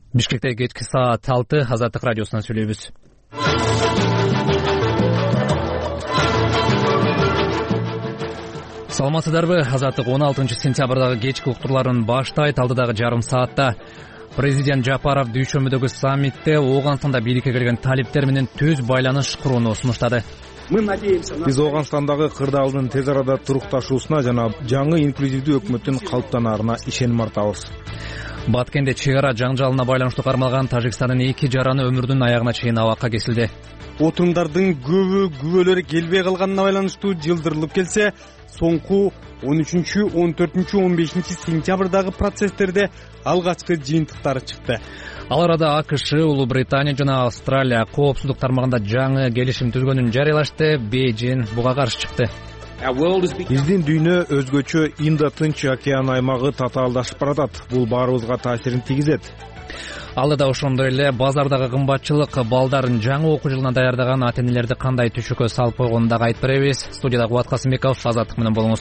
Бишкекте кечки саат 6 Азаттык радиосунан сүйлөйбүз. Саламатсыздарбы? Азаттык 16 сентябрдагы кечки уктурларын баштайт. Алдыдагы жарым саатта президент Жапаров Дүйшөмбүдөгү саммитте Ооганстанда бийликке келген талиптер менен түз байланыш курууну сунуштады. Биз Ооганстандагы кырдаалдын тез арада турукташуусуна жана жаңы инклюзивдүү өкмөттүн калыптанаарына ишеним артабыз. Баткенде чек ара жаңжалына байланыштуу кармалган Тажикстандын 2 жараны өмүрдүн аягына чейин абакка кесилди. Отундардын күбөлөрү келбей калганына байланыштуу жылдырылып келсе, соңку 13, 14, 15 сентябрдагы процесстерде алгачкы жыйынтыктары чыкты. Ал арада АКШ, Улуу Британия жана Австралия коопсуздук тармагында жаңы келишим түзгөнүн жарыялашты. Бейжин буга каршы чыкты. Биздин дүйнө өзгөчө Индо-Тынч океан аймагы татаалдашып баратат. Бул баарыбызга таасирин тийгизет. Алда ошондой эле базардагы кымбатчылык балдарын жаңы окуу жылына даярдаган ата-энелерди кандай түшүккө салып койгонун дагы айтып беребиз. Студияда Кубат Касымбеков, Азаттык менен болуңуз.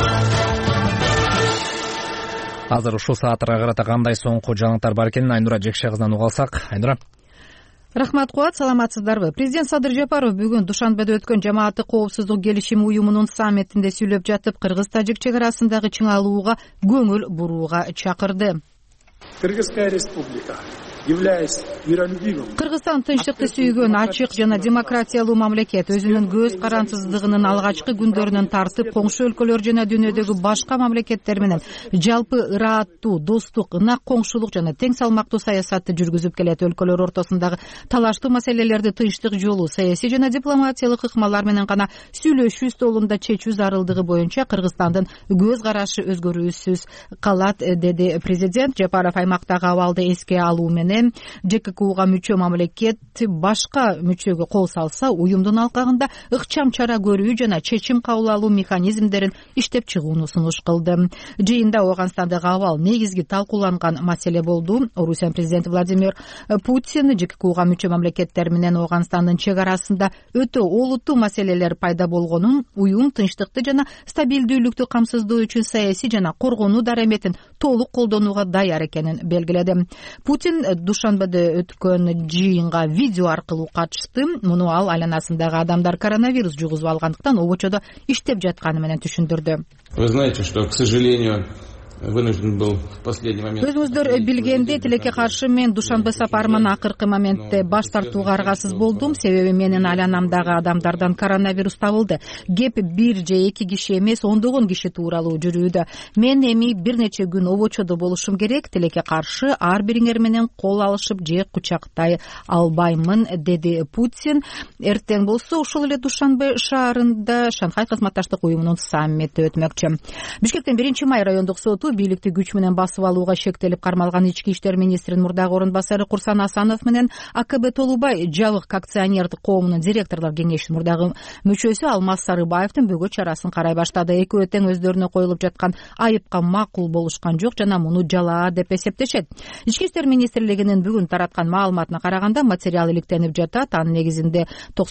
Азыр ушул сааттарга карата кандай соңку жаңылыктар бар экенин Айнура Жекше кызынан уга алсак. Айнура. Рахмат, Кубат, саламатсыздарбы? Президент Садыр Жапаров бүгүн Душанбеде өткөн Жамааттык коопсуздук келишими уюмунун саммитинде сүйлөп жатып, кыргыз-тажик чек арасындагы чыңалууга көңүл бурууга чакырды. Кыргызская республика, являясь миролюбивым, Кыргызстан тынчтыкты сүйгөн, ачык жана демократиялуу мамлекет. Өзүнүн көз карансыздыгынын алгачкы күндөрүнөн тартып, коңшу өлкөлөр жана дүйнөдөгү башка мамлекеттер менен жалпы ырааттуу, достук, ынак коңшулук жана тең салмактуу саясатты жүргүзүп келет. Өлкөлөр ортосундагы талаштуу маселелерди тынчтык жолу, саясий жана дипломатиялык ыкмалар менен гана сүйлөшүү столунда чечүү зарылдыгы боюнча Кыргызстандын көз карашы өзгөрүүсүз калат, деди президент. Жапаров аймактагы абалды эске алуу менен ЖККУга мүчө мамлекет башка мүчөгө кол салса, уюмдун алкагында ыкчам чара көрүү жана чечим кабыл алуу механизмдерин иштеп чыгууну сунуш кылды. Жыйында Ооганстандагы абал негизги талкууланган маселе болду. Орусия президенти Владимир Путин ЖККУга мүчө мамлекеттер менен Ооганстандын чек арасында өтө олуттуу маселелер пайда болгонун, уюм тынчтыкты жана стабилдүүлүктү камсыздоо үчүн саясий жана коргонуу дараметин толук колдонууга даяр экенин белгиледи. Путин Душанбеде өткөн жыйынга видео аркылуу катышты. Муну ал айланасындагы адамдар коронавирус жугузуп алгандыктан обочодо иштеп жатканы менен түшүндүрдү. Вы знаете, что, к сожалению, вынужден был в последний момент. Өзүңүздөр билгендей, тилекке каршы мен Душанбе сапарыман акыркы моментте баш тартууга аргасыз болдум. Себеби менин айланамдагы адамдардан коронавирус табылды. Кеп бир же эки киши эмес, ондогон киши тууралуу жүрүүдө. Мен эми бир нече күн обочодо болушум керек. Тилекке каршы ар бириңер менен кол алышып же кучактай албаймын, деди Путин. Эртең болсо ушул эле Душанбе шаарында Шанхай кызматташтык уюмунун саммити өтмөкчү. Бишкектен 1 май райондук соту бийликти күч менен басып алууга шектелип кармалган ички иштер министринин мурдагы орун басары Курсан Асанов менен АКБ Толубай жабык акционердик коомунун директорлор кеңешинин мурдагы мүчөсү Алмаз Сарыбаевдин бөгөт чарасын карай баштады. Экөө тең өздөрүнө коюлуп жаткан айыпка макул болушкан жок жана муну жалаа деп эсептешет. Ички иштер министрлигинин бүгүн тараткан маалыматына караганда материал иликтенип жатат. Анын негизинде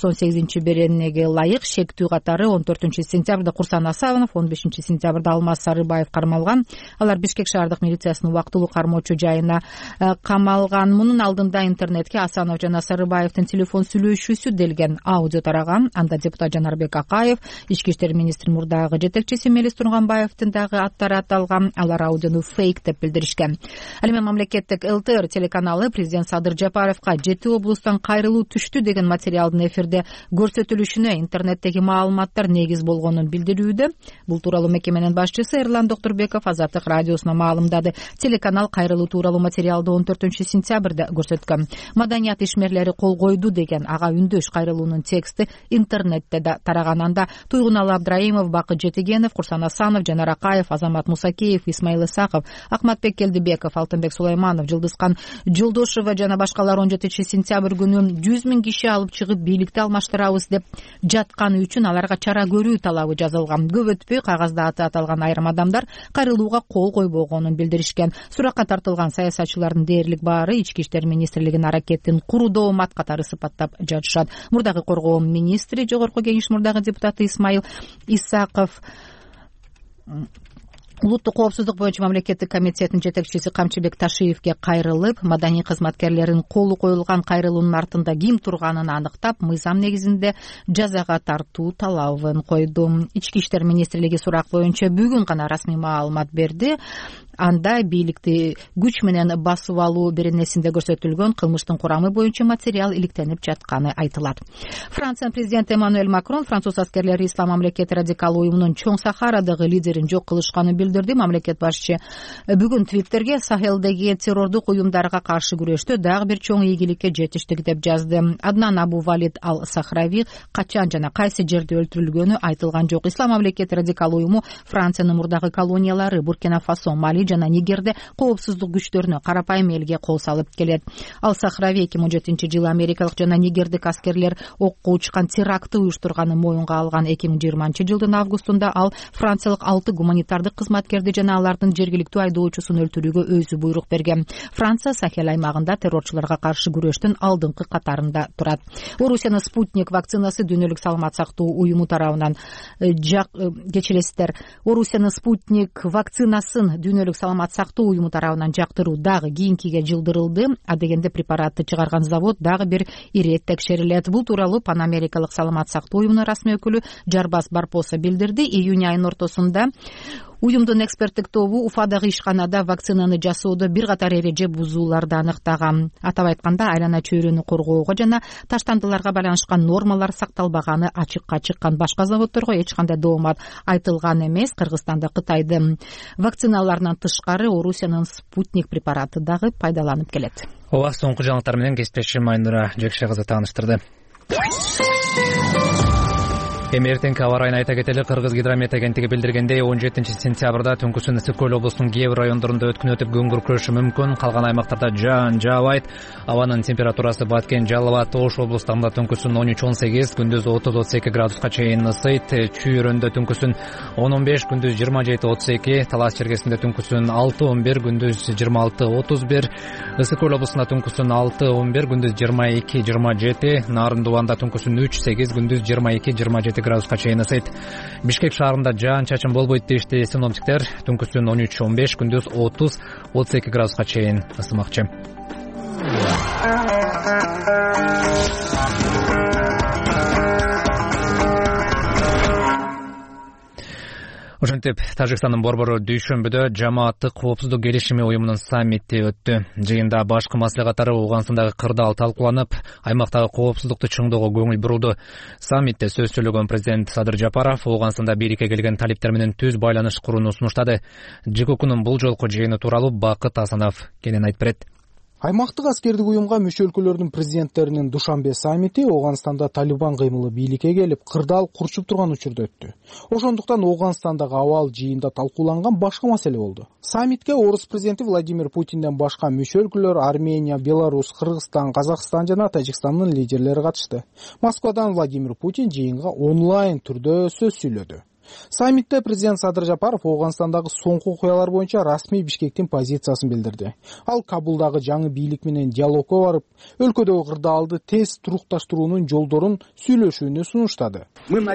98-беренеге ылайык шектүү катары 14 сентябрда Курсан Асанов, 15 сентябрда Алмаз Сарыбаев кармалган. Алар Бишкек шаардык милициясынын убактылуу кармоочу жайына камалган. Мунун алдында интернетке Асанов жана Сарыбаевдин телефон сүйлөшүүсү делген аудио тараган. Анда депутат Жанарбек Акаев, ички иштер министринин мурдагы жетекчиси Мелис Турганбаевдин дагы аттары аталган. Алар аудиону фейк деп билдиришкен. Ал эми мамлекеттик ЛТР телеканалы президент Садыр Жапаровго 7 облустан кайрылуу түштү деген материалдын эфирде көрсөтүлүшүнө интернеттеги маалыматтар негиз болгонун билдирүүдө. Бул тууралуу мекеменин башчысы Эрлан Доктурбеков Азаттык радиосуна маалымдады. Телеканал кайрылуу тууралуу материалды 14 сентябрда көрсөткөн. Маданият ишмерлери кол койду деген ага үндөш кайрылуунун тексти интернетте да тараган. Анда Туйгуналы Абдраимов, Бакыт Жетигенов, Курсан Асанов, Жанар Акаев, Азамат Мусакеев, Исмаил Исаков, Акматбек Келдибеков, Алтынбек Сулайманов, Жылдызкан Жолдошова жана башкалар 17 сентябрь күнү 100 000 киши алып чыгып бийликти алмаштырабыз деп жатканы үчүн аларга чара көрүү талабы жазылган. Көп өтпөй кагазда аты аталган айрым адамдар кайрылууга кол койбогонун билдиришкен. Суракка тартылган саясатчылардын дээрлик баары ички иштер министрлигинин аракетин курудоомат катары сыпаттап жатышат. Мурдагы коргоо министри, жогорку кеңеш мурдагы депутаты Исмаил Исаков улуттук коопсуздук боюнча мамлекеттик комитеттин жетекчиси Камчыбек Ташиевге кайрылып, маданий кызматкерлердин колу коюлган кайрылуунун артында ким турганын аныктап, мыйзам негизинде жазага тартуу талабын койду. Ички иштер министрлиги сурак боюнча бүгүн гана расмий маалымат берди. Анда бийликти күч менен басып алуу беренесинде көрсөтүлгөн кылмыштын курамы боюнча материал иликтенип жатканы айтылат. Франциянын президенти Эммануэль Макрон француз аскерлери Ислам мамлекети радикал уюмунун Чоң Сахарадагы лидерин жок кылышканын билдирди. Мамлекет башчы бүгүн Твиттерге Сахелдеги террордук уюмдарга каршы күрөштө дагы бир чоң ийгиликке жетиштик деп жазды. Аднан Абу Валид Ал-Сахрави качан жана кайсы жерде өлтүрүлгөнү айтылган жок. Ислам мамлекети радикал уюму Франциянын мурдагы колониялары Буркина-Фасо, Мали жана Нигерде коопсуздук күчтөрүнө карапайым элге кол салып келет. Ал-Сахрави 2017-жылы америкалык жана нигердик аскерлер окко учкан терактты уюштурганын моюнга алган. 2020-жылдын августунда ал франциялык 6 гуманитардык кызматкерди жана алардын жергиликтүү айдоочусун өлтүрүүгө өзү буйрук берген. Франция Сахел аймагында террорчуларга каршы күрөштүн алдыңкы катарында турат. Орусиянын Спутник вакцинасы дүйнөлүк саламат сактоо уюму тарабынан кечиресиздер. Орусиянын Спутник вакцинасын дүйнөлүк саламат сактоо уюму тарабынан жактыруу дагы кийинкиге жылдырылды. А дегенде препаратты чыгарган завод дагы бир ирет текшерилет. Бул тууралуу Панамерикалык саламат сактоо уюмунун расмий өкүлү Жарбас Барпоса билдирди. Июнь айынын ортосунда уюмдун эксперттик тобу Уфадагы ишканада вакцинаны жасоодо бир катар эреже бузууларды аныктаган. Атап айтканда, айлана чөйрөнү коргоого жана таштандыларга байланышкан нормалар сакталбаганы ачыкка чыккан. Башка заводдорго эч кандай доомат айтылган эмес. Кыргызстанда Кытайдын вакциналарынан тышкары Орусиянын Спутник препараты дагы пайдаланып келет. Ооба, соңку жаңылыктар менен кесиптешим Айнура Жекше кызы тааныштырды. Эми эртеңки аба ырайын айта кетели. Кыргыз гидромет агенттиги билдиргендей, 17-сентябрда түнкүсүн ысык көл облусунун кээ бир райондорунда өткүн өтүп күн күркүрөшү мүмкүн. Калган аймактарда жаан жаабайт. Абанын температурасы Баткен, Жалал абад, Ош облустарында түнкүсүн 13-18, күндүз 30-32 градуска чейин ысыйт. Чүйүрөндө түнкүсүн 10-15, күндүз 27-32, Талас чергесинде түнкүсүн 6-11, күндүз 26-31, ысык көл облусунда түнкүсүн 6-11, күндүз 22-27, Нарындубанда түнкүсүн 3-8, күндүз 22-27 градуска чейин ысыйт. Бишкек шаарында жаан чачын болбойт дешти синоптиктер. Түнкүсүн 13-15, күндүз 30-32 градуска чейин ысымакчы. Ошентип, Тажикстандын борбору дүйшөмбүдө жамааттык коопсуздук келишими уюмунун саммити өттү. Жыйында башкы маслихаттары Ооганстандагы кырдаал талкууланып, аймактагы коопсуздукту чыңдоого көңүл бурулду. Саммитте сөз сүйлөгөн президент Садыр Жапаров Ооганстанда бийликке келген талиптер менен түз байланыш курууну сунуштады. ЖККнун бул жолку жыйыны тууралуу Бакыт Асанов кенен айтып берет. Аймактык аскердик уюмга мүчө өлкөлөрдүн президенттеринин Душанбе саммити Ооганстанда Талибан кыймылы бийликке келип, кырдаал курчуп турган учурда өттү. Ошондуктан Ооганстандагы абал жыйында талкууланган башка маселе болду. Саммитке орус президенти Владимир Путинден башка мүчө өлкөлөр Армения, Беларусь, Кыргызстан, Казакстан жана Тажикстандын лидерлери катышты. Москвадан Владимир Путин жыйынга онлайн түрдө сөз сүйлөдү. Саммитте президент Садыр Жапаров Ооганстандагы соңку окуялар боюнча расмий Бишкектин позициясын билдирди. Ал Кабулдагы жаңы бийлик менен диалогко барып, өлкөдөгү кырдаалды тез турукташтыруунун жолдорун сүйлөшүүнү сунуштады.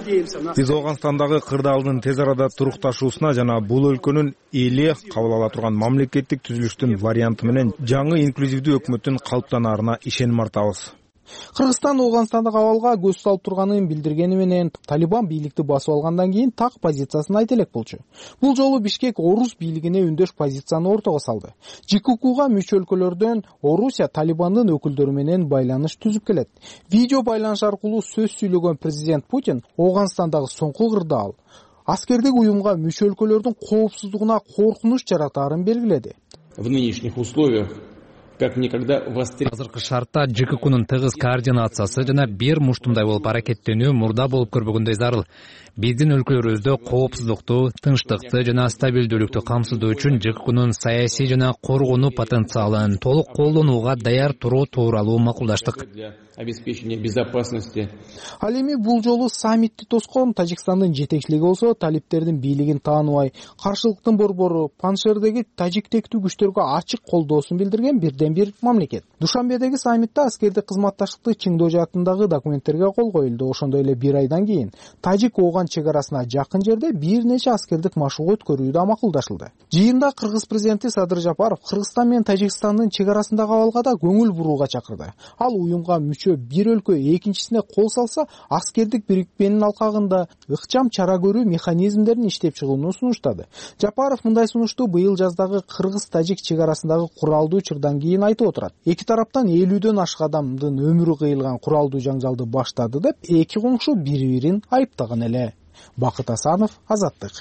Биз Ооганстандагы кырдаалдын тез арада турукташуусуна жана бул өлкөнүн эли кабыл ала турган мамлекеттик түзүлүштүн варианты менен жаңы инклюзивдүү өкмөттүн калыптанаарына ишеним артабыз. Кыргызстан Ооганстандагы абалга көз салып турганын билдиргени менен Талибан бийликти басып алгандан кийин так позициясын айта элек болчу. Бул жолу Бишкек орус бийлигине үндөш позицияны ортого салды. ЖККга мүчө өлкөлөрдөн Орусия Талибандын өкүлдөрү менен байланыш түзүп келет. Видео байланыш аркылуу сөз сүйлөгөн президент Путин Ооганстандагы соңку кырдаал аскердик уюмга мүчө өлкөлөрдүн коопсуздугуна коркунуч жаратаарын белгиледи. В нынешних условиях как никогда азыркы шартта ЖККнун тыгыз координациясы жана бир муштумдай болуп аракеттенүү мурда болуп көрбөгөндөй зарыл. Биздин өлкөлөрүбүздө коопсуздукту, тынчтыкты жана стабилдүүлүктү камсыздоо үчүн ЖККнун саясий жана коргонуу потенциалын толук колдонууга даяр туруу тууралуу макулдаштык. Обеспечение безопасности. Ал эми бул жолу саммитти тоскон Тажикстандын жетекчилиги болсо талиптердин бийлигин тааныбай, каршылыктын борбору Паншердеги тажиктектүү күчтөргө ачык колдоосун билдирген, бирден берген бир мамлекет. Душанбедеги саммитте аскердик кызматташтыкты чыңдоо жаатындагы документтерге кол коюлду. Ошондой эле бир айдан кийин Тажик-Ооган чек арасына жакын жерде бир нече аскердик машыгуу өткөрүү да макулдашылды. Жыйында Кыргыз президенти Садыр Жапаров Кыргызстан менен Тажикстандын чек арасындагы абалга да көңүл бурууга чакырды. Ал уюмга мүчө бир өлкө экинчисине кол салса, аскердик бирикменин алкагында ыкчам чара көрүү механизмдерин иштеп чыгууну сунуштады. Жапаров мындай сунушту быйыл жаздагы Кыргыз-Тажик чек арасындагы куралдуу учурдан кийин айтып отурат. Эки тараптан 50дөн ашык адамдын өмүрү кыйылган куралдуу жаңжалды баштады деп эки коңшу бири-бирин айыптаган эле. Бакыт Асанов, Азаттык.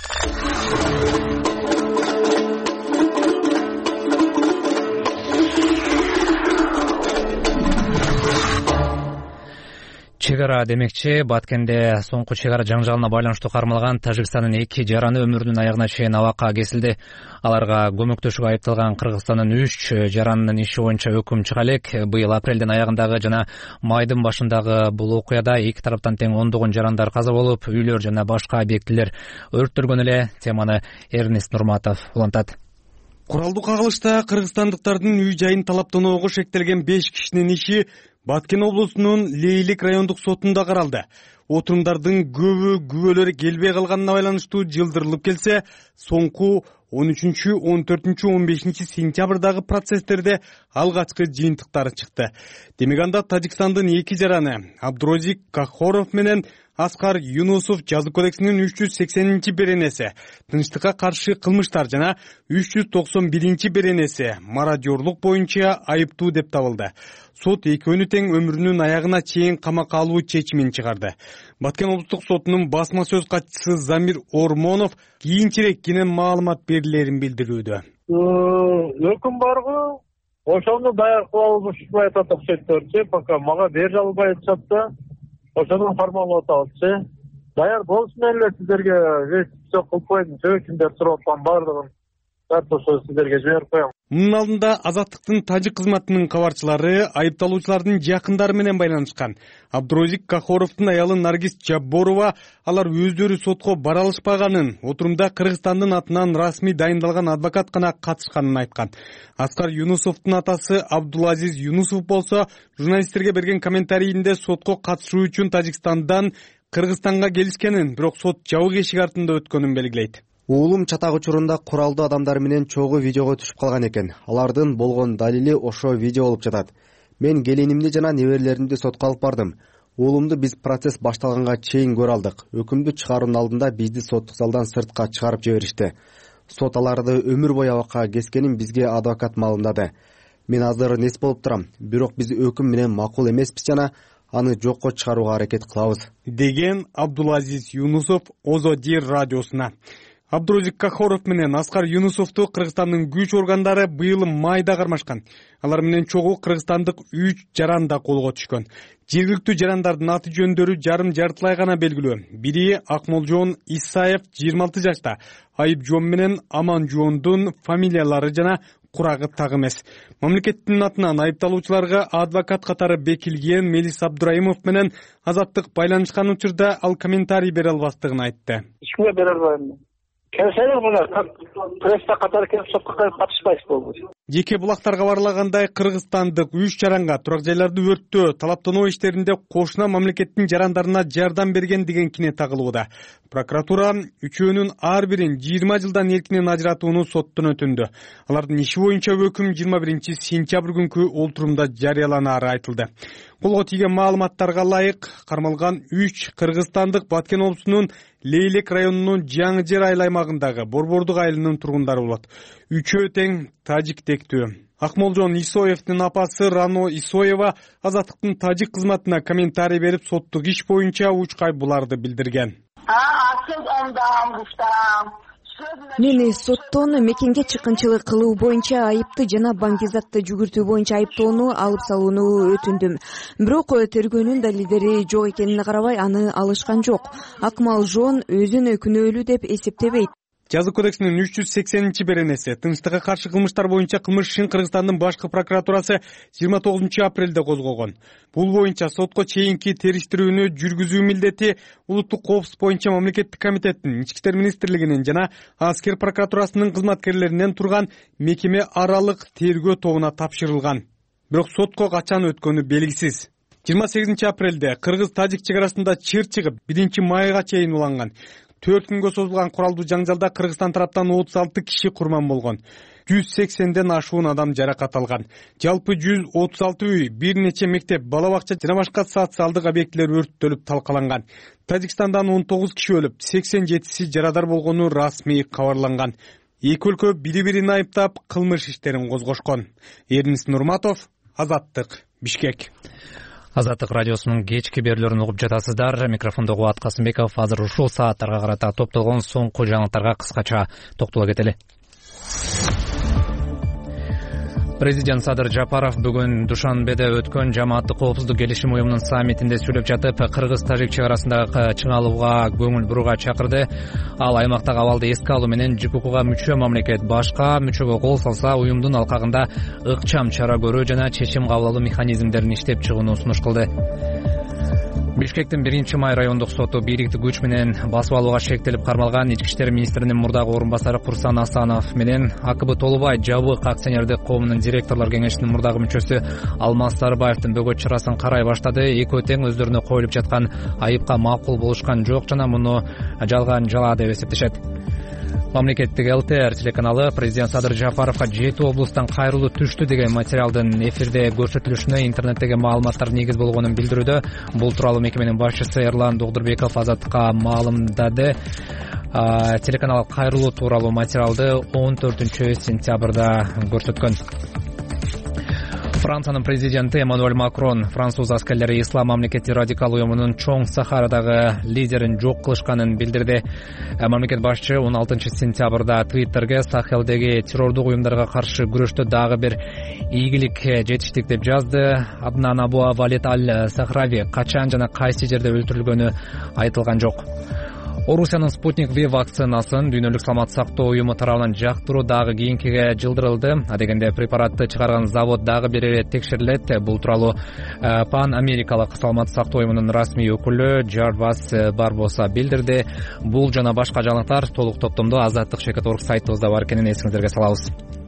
Чек ара демекчи, Баткенде соңку чек ара жаңжалына байланыштуу кармалган Тажикстандын эки жараны өмүрүнүн аягына чейин абакка кесилди. Аларга көмөктөшүүгө айыпталган Кыргызстандын 3 жаранынын иши боюнча өкүм чыга элек. Быйыл апрелдин аягындагы жана майдын башындагы бул окуяда эки тараптан тең ондогон жарандар каза болуп, үйлөр жана башка объектилер өрттөлгөн эле. Теманы Эрнест Нурматов улантат. Куралдуу кагылышта кыргызстандыктардын үй жайын талаптоноого шектелген 5 кишинин иши Баткен облусунун Лейлик райондук сотунда каралды. Отурумдардын көбү күбөлөр келбей калганына байланыштуу жылдырылып келсе, соңку 13, 14, 15 сентябрдагы процесстерде алгачкы жыйынтыктары чыкты. Демек анда Тажикстандын эки жараны Абдурозик Кахоров менен Аскар Юнусов жазуу кодексинин 380-беренеси тынчтыкка каршы кылмыштар жана 391-беренеси мародёрлук боюнча айыптуу деп табылды. Сот экөөнү тең өмүрүнүн аягына чейин камакка алуу чечимин чыгарды. Баткен облустук сотунун басма сөз катчысы Замир Ормонов кийинчерээк кенен маалымат берилерин билдирүүдө. Өкүм баргы, ошону даяр кылып ушпай атат, пока мага бер жалбай атышат. Ошону формалдап атабыз. Даяр болсун эле сиздерге все кылып коюм. Кимдер сурап аткан баардыгын ошо сиздерге жиберип коем. Мунун алдында Азаттыктын Тажик кызматынын кабарчылары айыпталуучулардын жакындары менен байланышкан. Абдурозик Кахоровдун аялы Наргиз Жабборова алар өздөрү сотко бара алышпаганын, отурумда Кыргызстандын атынан расмий дайындалган адвокат гана катышканын айткан. Аскар Юнусовдун атасы Абдулазиз Юнусов болсо журналисттерге берген комментарийинде сотко катышуу үчүн Тажикстандан Кыргызстанга келишкенин, бирок сот жабык эшик артында өткөнүн белгилейт. Уулум чатак учурунда куралдуу адамдар менен чогуу видеого түшүп калган экен. Алардын болгон далили ошо видео болуп жатат. Мен келинимди жана неберелеримди сотко алып бардым. Уулумду биз процесс башталганга чейин көрө алдык. Өкүмдү чыгаруунун алдында бизди соттук залдан сыртка чыгарып жиберишти. Сот аларды өмүр бою абакка кескенин бизге адвокат маалымдады. Мен азыр нес болуп турам. Бирок биз өкүм менен макул эмеспиз жана аны жокко чыгарууга аракет кылабыз, деген Абдулазиз Юнусов Озодир радиосуна. Абдурозик Кахоров менен Аскар Юнусовду Кыргызстандын күч органдары быйыл майда кармашкан. Алар менен чогуу кыргызстандык 3 жаран да колго түшкөн. Жергиликтүү жарандардын аты жөндөрү жарым-жартылай гана белгилүү. Бири Акмолжон Исаев 26 жашта. Айып Жон менен Аман Жондун фамилиялары жана курагы так эмес. Мамлекеттин атынан айыпталуучуларга адвокат катары бекилген Мелис Абдурайымов менен Азаттык байланышкан учурда ал комментарий бере албастыгын айтты. Ишкимге бере албайм. Келсеңер мына пресса катары келип сотко катышпайсыз болду. Жеке булактарга барлагандай Кыргызстандык 3 жаранга турак жайларды өрттөө, талаптануу иштеринде кошуна мамлекеттин жарандарына жардам берген деген кине тагылууда. Прокуратура үчөөнүн ар бирин 20 жылдан эркинен ажыратууну соттон өтүндү. Алардын иши боюнча өкүм 21 сентябрь күнкү олтурумда жарыяланары айтылды. Колго тийген маалыматтарга ылайык кармалган 3 кыргызстандык Баткен облусунун Лейлик районунун Жаңы жер айыл аймагындагы Борбордук айылынын тургундары болот. Үчөө тең тажиктектүү. Акмолжон Исоевдин апасы Рано Исоева Азаттыктын Тажик кызматына комментарий берип, соттук иш боюнча учкай буларды билдирген. Мени соттон мекенге чыккынчылык кылуу боюнча айыпты жана баңгизатты жүгүртүү боюнча айыптоону алып салууну өтүндүм. Бирок тергөөнүн далилдери жок экенине карабай аны алышкан жок. Акмолжон өзүн күнөөлүү деп эсептебейт. Жаза кодексинин 380-беренеси тынчтыкка каршы кылмыштар боюнча кылмыш ишин Кыргызстандын башкы прокуратурасы 29-апрелде козгогон. Бул боюнча сотко чейинки териштирүүнү жүргүзүү милдети улуттук коопсуздук боюнча мамлекеттик комитеттин, Ички иштер министрлигинин жана аскер прокуратурасынын кызматкерлеринен турган мекеме аралык тергөө тобуна тапшырылган. Бирок сотко качан өткөнү белгисиз. 28-апрелде Кыргыз-Тажик чек арасында чыр чыгып, 1-майга чейин уланган. 4 күнгө созулган куралдуу жаңжалда Кыргызстан тараптан 36 киши курман болгон. 180ден ашуун адам жаракат алган. Жалпы 136 үй, бир нече мектеп, бала бакча жана башка социалдык объектилер өрттөлүп талкаланган. Тажикстандан 19 киши өлүп, 87си жарадар болгону расмий кабарланган. Эки өлкө бири-бирин айыптап кылмыш иштерин козгошкон. Эрнис Нурматов, Азаттык, Бишкек. Азаттык радиосунун кечки берүүлөрүн угуп жатасыздар. Микрофондо Кубат Касымбеков. Азыр ушул сааттарга карата топтолгон соңку жаңылыктарга кыскача токтоло кетели. Президент Садыр Жапаров бүгүн Душанбеде өткөн жамааттык коопсуздук келишим уюмунун саммитинде сүйлөп жатып, Кыргыз-Тажик чек арасындагы чыңалууга көңүл бурууга чакырды. Ал аймактагы абалды эске алуу менен ЖККга мүчө мамлекет башка мүчөгө кол салса, уюмдун алкагында ыкчам чара көрүү жана чечим кабыл алуу механизмдерин иштеп чыгууну сунуш кылды. Бишкектин 1-май райондук соту бийликти күч менен басып алууга шектелип кармалган Ички иштер министринин мурдагы орун басары Курсан Асанов менен АКБ Толубай жабык акционердик коомунун директорлор кеңешинин мурдагы мүчөсү Алмаз Сарыбаевдин бөгөт чарасын карай баштады. Экөө тең өздөрүнө коюлуп жаткан айыпка макул болушкан жок жана муну жалган жала деп эсептешет. Мамлекеттик ЛТР телеканалы президент Садыр Жапаровга 7 облустан кайрылуу түштү деген материалдын эфирде көрсөтүлүшүнө интернеттеги маалыматтар негиз болгонун билдирүүдө. Бул тууралуу мекеменин башчысы Эрлан Догдурбеков Азаттыкка маалымдады. Телеканал кайрылуу тууралуу материалды 14-сентябрда көрсөткөн. Франциянын президенти Эммануэль Макрон француз аскерлери Ислам мамлекети радикал уюмунун чоң Сахарадагы лидерин жок кылышканын билдирди. Мамлекет башчы 16-сентябрда Твиттерге Сахелдеги террордук уюмдарга каршы күрөштө дагы бир ийгилик жетиштик деп жазды. Аднан Абу Валид Аль-Сахрави качан жана кайсы жерде өлтүрүлгөнү айтылган жок. Орусиянын Спутник V вакцинасын дүйнөлүк саламат сактоо уюму тарабынан жактыруу дагы кийинкиге жылдырылды. Адегенде препаратты чыгарган завод дагы бир ирет текшерилет. Бул тууралуу Пан Америкалык саламат сактоо уюмунун расмий өкүлү Джарвас Барбоса билдирди. Бул жана башка жаңылыктар толук топтомдо Азаттык.org сайтыбызда бар экенин эсиңиздерге салабыз.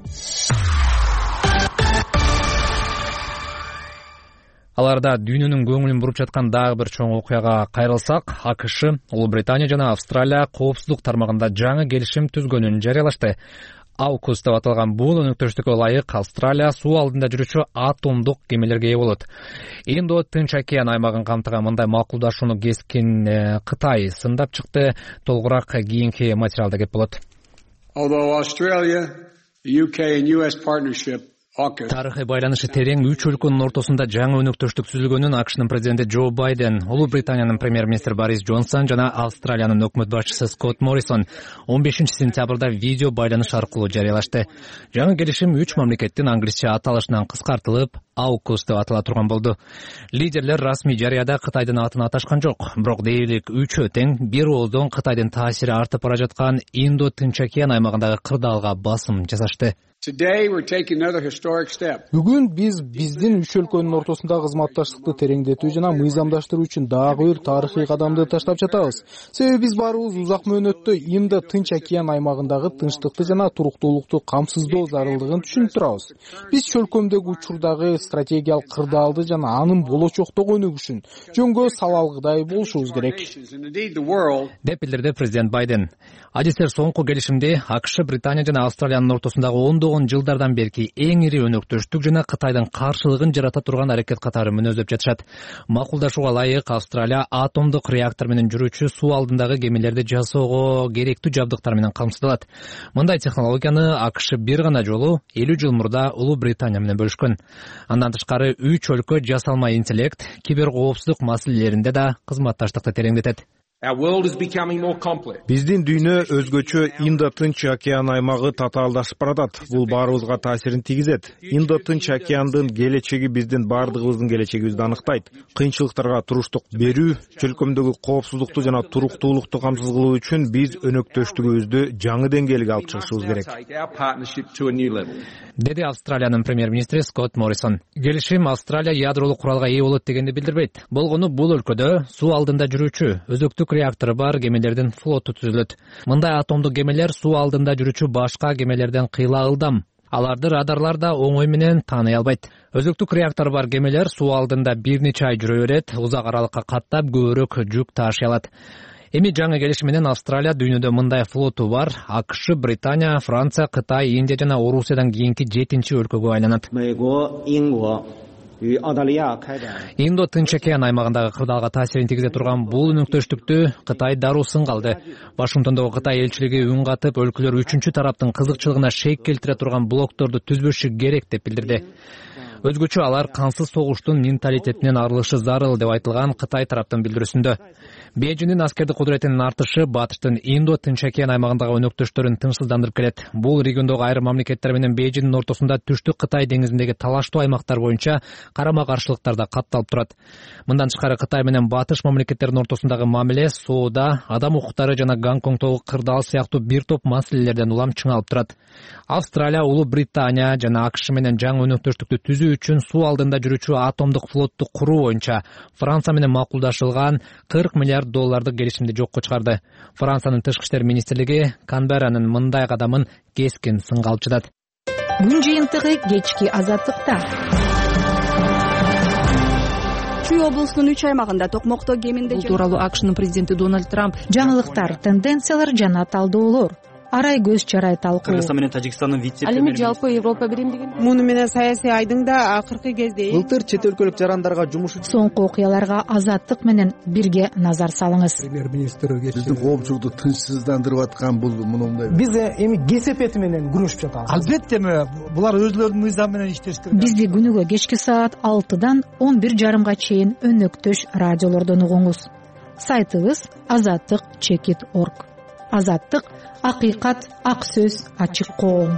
Аларда дүйнөнүн көңүлүн буруп жаткан дагы бир чоң окуяга кайрылсак, АКШ, Улуу Британия жана Австралия коопсуздук тармагында жаңы келишим түзгөнүн жарыялашты. AUKUS деп аталган бул өнөктөштүккө ылайык Австралия суу алдында жүрүүчү атомдук кемелерге ээ болот. Индо-Тынч океан аймагын камтыган мындай макулдашууну кескин Кытай сындап чыкты. Толугураак кийинки материалда кеп болот. Тарыхый байланышы терең 3 өлкөнүн ортосунда жаңы өнөктөштүк түзүлгөнүн АКШнын президенти Джо Байден, Улуу Британиянын премьер-министри Борис Джонсон жана Австралиянын өкмөт башчысы Скотт Моррисон 15-сентябрда видео байланыш аркылуу жарыялашты. Жаңы келишим 3 мамлекеттин англисче аталышынан кыскартылып AUKUS деп атала турган болду. Лидерлер расмий жарыяда Кытайдын атын аташкан жок, бирок дээрлик 3 тең бир оолдон Кытайдын таасири артып бара жаткан Индо-Тынч океан аймагындагы кырдаалга басым жасашты. Бүгүн биздин 3 өлкөнүн ортосундагы кызматташтыкты тереңдетүү жана мыйзамдаштыруу үчүн дагы бир тарыхый кадамды таштап жатабыз. Себеби биз баарыбыз узак мөөнөттө Индо-Тынч океан аймагындагы тынчтыкты жана туруктуулукту камсыздоо зарылдыгын түшүнүп турабыз. Биз чөлкөмдөгү учурдагы стратегиялык кырдаалды жана анын болочоктогу өнүгүшүн жөнгө сала алгыдай болушубуз керек, деп билдирди президент Байден. Адистер соңку келишимде АКШ, Британия жана Австралиянын ортосундагы ондогон жылдардан берки эң ири өнөктөштүк жана Кытайдын каршылыгын жарата турган аракет катары мүнөздөп жатышат. Макулдашууга ылайык Австралия атомдук реактор менен жүрүүчү суу алдындагы кемелерди жасоого керектүү жабдыктар менен камсыздалат. Мындай технологияны АКШ бир гана жолу 50 жыл мурда Улуу Британия менен бөлүшкөн. Андан тышкары 3 өлкө жасалма интеллект, киберкоопсуздук маселелеринде да кызматташтыкты тереңдетет. Биздин дүйнө өзгөчө Индо-Тынч океан аймагы татаалдашып баратат. Бул баарыбызга таасирин тийгизет. Индо-Тынч океандын келечеги биздин баардыгыбыздын келечегибизди аныктайт. Кыйынчылыктарга туруштук берүү, чөлкөмдөгү коопсуздукту жана туруктуулукту камсыз кылуу үчүн биз өнөктөштүгүбүздү жаңы деңгээлге алып чыгышыбыз керек, деди Австралиянын премьер-министри Скотт Моррисон. Келишим Австралия ядролук куралга ээ болот дегенди билдирбейт. Болгону бул өлкөдө суу алдында жүрүүчү өзөктүк реактору бар кемелердин флоту түзүлөт. Мындай атомдук кемелер суу алдында жүрүүчү башка кемелерден кыйла ылдам. Аларды радарлар да оңой менен тааный албайт. Өзөктүк реактору бар кемелер суу алдында бир нече ай жүрө берет, узак аралыкка каттап көбүрөөк жүк таашый алат. Эми жаңы келишим менен Австралия дүйнөдө мындай флоту бар АКШ, Британия, Франция, Кытай, Индия жана Орусиядан кийинки 7-чи өлкөгө айланат. Индо-Тынч океан аймагындагы кырдаалга таасирин тийгизе турган бул өнөктөштүктү Кытай дароо сынга алды. Вашингтондогу Кытай элчилиги үн катып, өлкөлөр үчүнчү тараптын кызыкчылыгына шек келтире турган блокторду түзбөшү керек деп билдирди. Өзгөчө алар кансыз согуштун менталитетинен арылышы зарыл деп айтылган Кытай тараптын билдирүүсүндө. Бейжиңдин аскердик кудуретинин артышы Батыштын Индо-Тынч океан аймагындагы өнөктөштөрүн тынчсыздандырып келет. Бул региондогу айрым мамлекеттер менен Бейжиңдин ортосунда түштүк Кытай деңизиндеги талаштуу аймактар боюнча карама-каршылыктар да катталып турат. Мындан тышкары Кытай менен Батыш мамлекеттеринин ортосундагы мамиле соода, адам укуктары жана Гонконгдогу кырдаал сыяктуу бир топ маселелерден улам чыңалып турат. Австралия, Улуу Британия жана АКШ менен жаңы өнөктөштүктү түзүү үчүн суу алдында жүрүүчү атомдук флотту куруу боюнча Франция менен макулдашылган $40 миллиард келишимди жокко чыгарды. Франциянын тышкы иштер министрлиги Канберранын мындай кадамын кескин сынга алып жатат. Күн жыйынтыгы кечки азаттыкта. Чүй облусунун 3 аймагында токмокто кеминде тууралуу АКШнын президенти Дональд Трамп жаңылыктар, тенденциялар жана талдоолор арай көз чарай талкуу. Кыргызстан менен Тажикстандын ал эми жалпы Европа биримдиги муну менен саясий айдың да акыркы кезде былтыр чет өлкөлүк жарандарга жумуш соңку окуяларга азаттык менен бирге назар салыңыз. Премьер-министр биздин коопчулукту тынчсыздандырып аткан бул мындай. Биз эми кесепети менен күрөшүп жатабыз. Албетте булар өзлөрүнүн мыйзамы менен иштеш керек. Бизди күнүгө кечки саат 6-дан 11:30 чейин өнөктөш радиолордон угуңуз. Сайтыбыз azattik.org. Азаттык, акыйкат, ак сөз, ачык коом.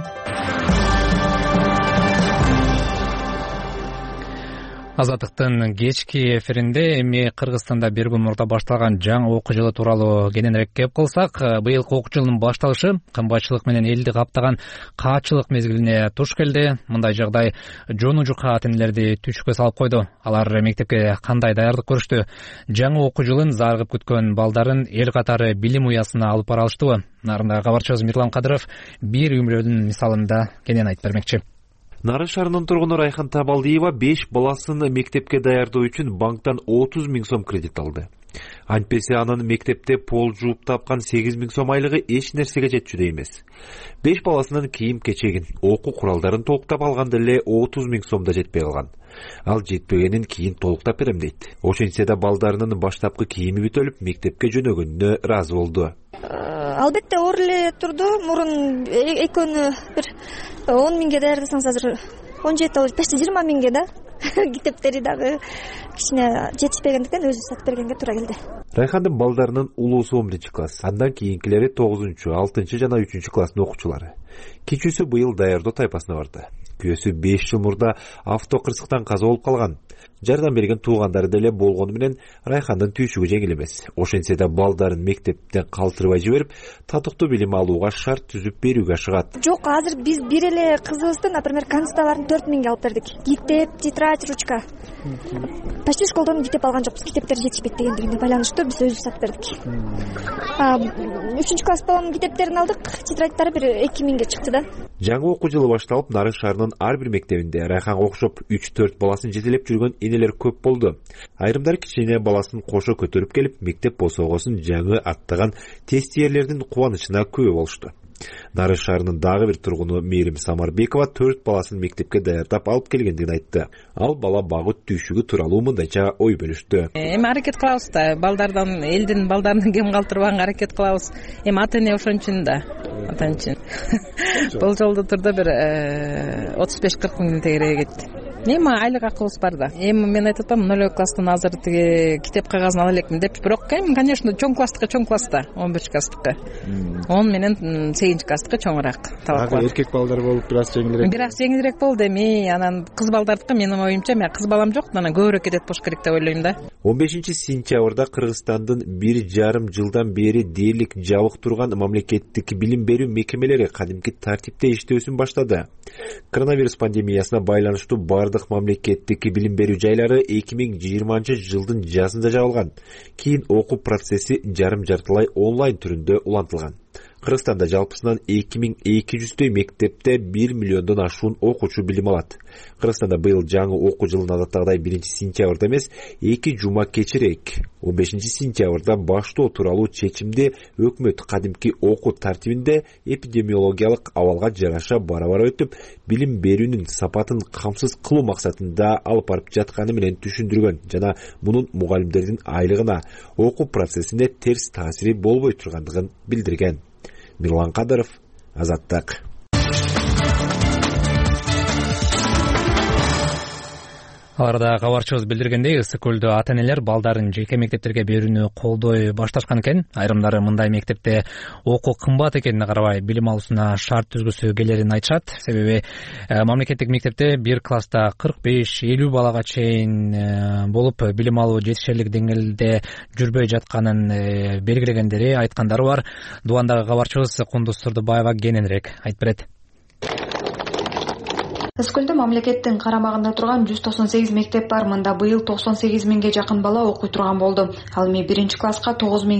Азаттыктын кечки эфиринде эми Кыргызстанда бир күн мурда башталган жаңы окуу жылы тууралуу кененирээк кеп калсак, быйылкы окуу жылынын башталышы кымбатчылык менен элди каптаган каачылык мезгилине туш келди. Мындай жагдай жону жука ата-энелерди түйшүккө салып койду. Алар мектепке кандай даярдык көрүштү? Жаңы окуу жылын зарыгып күткөн балдарын эл катары билим уясына алып бара алыштыбы? Нарында кабарчыбыз Мирлан Кадыров бир үй бүлөнүн мисалында кенен айтып бермекчи. Нарын шаарынын тургуну Райхан Табалдиева 5 баласын мектепке даярдоо үчүн банктан 30 000 сом кредит алды. Антпесе анын мектепте пол жууп тапкан 8 000 сом айлыгы эч нерсеге жетчүдөй эмес. 5 баласынын кийим-кечегин, окуу куралдарын толуктап алганда эле 30 000 сом да жетпей калган. Ал жетпегенин кийин толуктап берем дейт. Ошентсе да балдарынын баштапкы кийими бүтөлүп, мектепке жөнөгөнүнө ыраазы болду. Албетте оор эле турду. Мурун экөөнү бир 10 000ге даярдасаңыз азыр 17 почти 20 000ге да. Китептери дагы кичине жетишпегендиктен өзү сатып бергенге туура келди. Райхандын балдарынын улуусу 11 класс, андан кийинкилери 9, 6 жана 3 класстын окуучулары. Кичүүсү быйыл даярдоо тайпасына барды. Күйөөсү 5 жыл мурда автокырсыктан каза болуп калган. Жардам берген туугандары деле болгону менен Райхандын түйшүгү жеңил эмес. Ошентсе да балдарын мектептен калтырбай жиберип, татыктуу билим алууга шарт түзүп берүүгө ашыгат. Жок, азыр биз бир эле кызыбызды, например, консталарын 4 000ге алып бердик. Китеп, тетрадь, ручка. Почти школдон китеп алган жокпуз. Китептер жетишпейт дегендигине байланыштуу биз өзүбүз сатып бердик. 3 класс баламдын китептерин алдык, тетрадьдары бир 2 000ге чыкты да. Жаңы окуу жылы башталып, Нарын шаарынын ар бир мектебинде Райханга окшоп 3-4 баласын жетелеп жүргөн энелер көп болду. Айрымдар кичине баласын кошо көтөрүп келип, мектеп босогосун жаңы аттаган тестиерлердин кубанычына күбө болушту. Нарын шаарынын дагы бир тургуну Мээрим Самарбекова 4 баласын мектепке даярдап алып келгендигин айтты. Ал бала багуу түйшүгү тууралуу мындайча ой бөлүштү. Эми аракет кылабыз да, балдардан, элдин балдарын кем калтырбаганга аракет кылабыз. Эми ата-эне ошон үчүн да. Ата-эне үчүн. Бул жолду турда бир 35-40 миң тегерege кетти. эми айлык акыбыз бар да. Эми мен айтып атам, 0 класстан азыр тиги китеп кагазын ала элекмин деп. Бирок эми конечно чоң класстыкы 11 класстыкы. 10 менен 8 класстыкы чоңураак талап кылат. Эркек балдар болуп бираз жеңилирээк болду. Эми анан кыз балдардыкы менин оюмча, мен кыз балам жок, анан көбүрөөк кетет болуш керек деп ойлойм да. 15-сентябрда Кыргызстандын 1,5 жылдан бери дээрлик жабык турган мамлекеттик билим берүү мекемелери кадимки тартипте иштөөсүн баштады. Коронавирус пандемиясына байланыштуу бардык мамлекеттик билим берүү жайлары 2020-жылдын жазында жабылган. Кийин окуу процесси жарым-жартылай онлайн түрүндө улантылган. Кыргызстанда жалпысынан 2200 мектепте 1 миллиондон ашуун окуучу билим алат. Кыргызстанда быйыл жаңы окуу жылын адаттагыдай 1-сентябрда эмес, 2 жума кечирээк 15-сентябрда баштоо тууралуу чечимди өкмөт кадимки окуу тартибинде эпидемиологиялык абалга жараша бара-бара өтүп, билим берүүнүн сапатын камсыз кылуу максатында алып барып жатканы менен түшүндүргөн жана мунун мугалимдердин айлыгына, окуу процессине терс таасири болбой тургандыгын билдирген. Мирлан Кадыров, Азаттык. Аларда кабарчыбыз билдиргендей, ысык көлдө ата-энелер балдарын жеке мектептерге берүүнү колдой башташкан экен. Айрымдары мындай мектепте окуу кымбат экенине карабай билим алуусуна шарт түзгүсү келерин айтышат. Себеби мамлекеттик мектепте бир класста 45-50 балага чейин болуп билим алуу жетишерлик деңгээлде жүрбөй жатканын белгилегендери айткандары бар. Дубандагы кабарчыбыз Кундуз Сырдыбаева кененирээк айтып берет. Ысык-көлдө мамлекеттин карамагында турган 198 мектеп бар. Мында быйыл 98 миңге жакын бала окуй турган болду. Ал эми 1-класска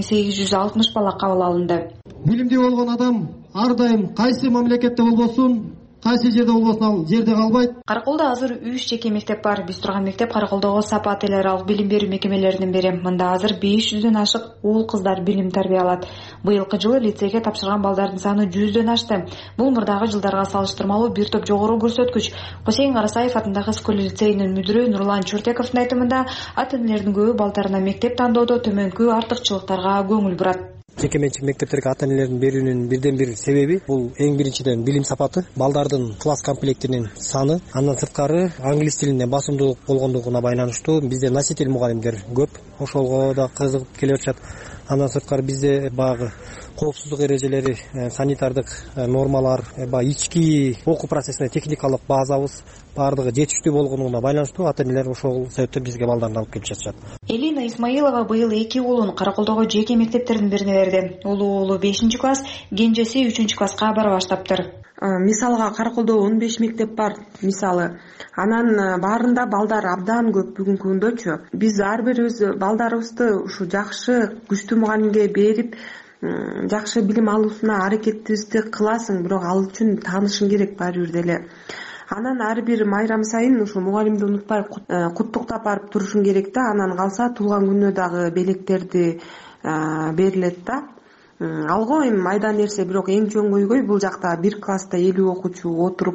9860 бала кабыл алынды. Билимдүү болгон адам ар дайым кайсы мамлекетте болбосун, кайсы жерде болбосун ал жерде калбайт. Караколдо азыр 3 жеке мектеп бар. Биз турган мектеп Караколдогу Сапат эл аралык билим берүү мекемелеринин бири. Мында азыр 500дөн ашык уул кыздар билим тарбия алат. Быйылкы жылы лицейге тапшырган балдардын саны 100дөн ашты. Бул мурдагы жылдарга салыштырмалуу бир топ жогору көрсөткүч. Хусейин Карасаев атындагы Ысык-көл лицейинин мүдүрү Нурлан Чуртековдун айтымында, ата-энелердин көбү балдарына мектеп тандоодо төмөнкү артыкчылыктарга көңүл бурат. Жеке менчик мектептерге ата-энелердин берүүнүн бирден бир себеби бул эң биринчиден билим сапаты, балдардын класс комплектинин саны, андан сырткары англис тилине басымдуулук болгондугуна байланыштуу бизде носитель мугалимдер көп, ошого да кызыгып келе жатышат. Андан сырткары бизде багы коопсуздук эрежелери, санитардык нормалар, ички окуу процессине техникалык базабыз бардыгы жетиштүү болгондугуна байланыштуу ата-энелер ошол себептен бизге балдарын алып келип жатышат. Элина Исмаилова быйыл 2 уулун Караколдогу жеке мектептердин бирине берди. Улуу уулу 5-класс, кенжеси 3-класска бара баштаптыр. Мисалга Караколдо 15 мектеп бар, мисалы. Анан баарында балдар абдан көп бүгүнкү күндөчү. Биз ар бирибиз балдарыбызды ушу жакшы, күчтүү мугалимге берип, жакшы билим алуусуна аракетибизди кыласың, бирок ал үчүн таанышың керек баары бир деле. Анан ар бир майрам сайын ушу мугалимди унутпай куттуктап барып турушуң керек да, анан калса туулган күнүнө дагы белектерди берилет да. Алго эми майда нерсе, бирок эң чоң көйгөй бул жакта 1 класста 50 окуучу отуруп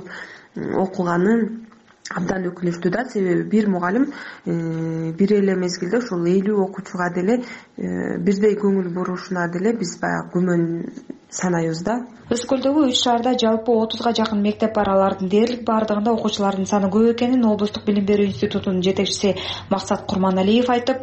окуганы абдан өкүнүчтүү да, себеби бир мугалим бир эле мезгилде ушул 50 окуучуга деле бирдей көңүл бурушуна деле биз баягы күмөн санайбыз да. Ысык-көлдөгү 3 шаарда жалпы 30га жакын мектеп бар. Алардын дээрлик бардыгында окуучулардын саны көп экенин облустук билим берүү институтунун жетекчиси Максат Курманалиев айтып,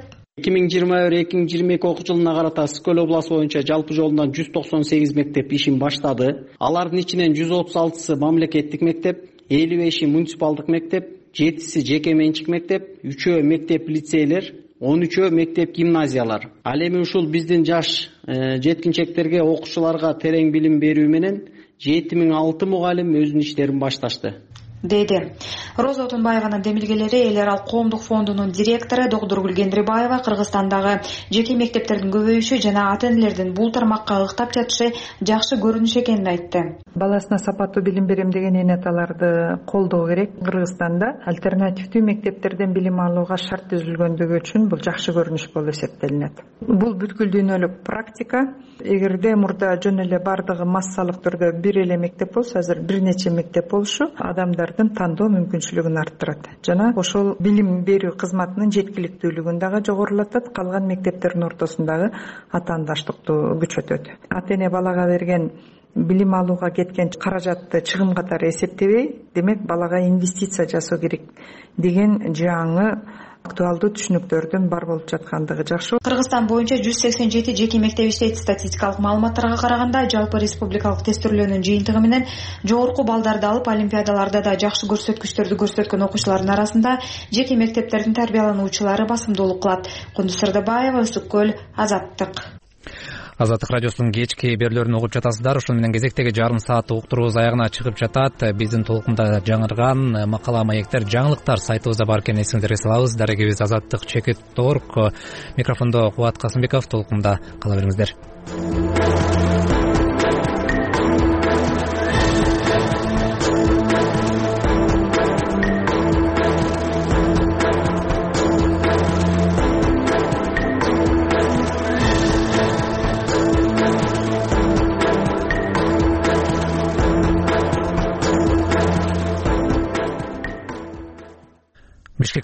2021-2022 окуу жылына карата Ысык-көл областы боюнча жалпы жолунан 198 мектеп ишин баштады. Алардын ичинен 136сы мамлекеттик мектеп, 55 муниципалдык мектеп, 7 жеке менчик мектеп, 3 мектеп лицейлер, 13 мектеп гимназиялар. Ал эми ушул биздин жаш жеткинчектерге окуучуларга терең билим берүү менен 7006 мугалим өзүнүн иштерин башташты, деди. Роза Отунбаеванын демилгелери эл аралык коомдук фондунун директору Доктургүл Кендирбаева Кыргызстандагы жеке мектептердин көбөйүшү жана ата-энелердин бул тармакка ыктап жатышы жакшы көрүнүш экенин айтты. Баласына сапаттуу билим берем деген эне аталарды колдоо керек. Кыргызстанда альтернативдүү мектептерден билим алууга шарт түзүлгөндүгү үчүн бул жакшы көрүнүш болуп эсептелинет. Бул бүткүл дүйнөлүк практика. Эгерде мурда жөн эле бардыгы массалык түрдө бир эле мектеп болсо, азыр бир нече мектеп болушу адамдардын тандоо мүмкүнчүлүгүн арттырат жана ошол билим берүү кызматынын жеткиликтүүлүгүн дагы жогорулатат. Калган мектептердин ортосундагы атаандаштыкты күчөтөт. Ата-эне балага берген билим алууга кеткен каражатты чыгым катары эсептебей, демек балага инвестиция жасоо керек деген жаңы актуалдуу түшүнүктөрдүн бар болуп жаткандыгы жакшы. Кыргызстан боюнча 187 жеке мектеп иштейт. Статистикалык маалыматтарга караганда, жалпы республикалык тестирлөөнүн жыйынтыгы менен жогорку балдарды алып, олимпиадаларда да жакшы көрсөткүчтөрдү көрсөткөн окуучулардын арасында жеке мектептердин тарбиялануучулары басымдуулук кылат. Кундуз Сырдыбаева, Ысык көл, Азаттык. Азаттык радиосунун кечки берүүлөрүн угуп жатасыздар. Ошону менен кезектеги жарым сааттык уктуруубуз аягына чыгып жатат. Биздин толкунда жаңырган макала маектер, жаңылыктар сайтыбызда бар экенин эсиңиздерге салабыз. Дарегибиз Азаттык Чекит Торг. Микрофондо Кубат Касымбеков. Толкунда кала бериңиздер.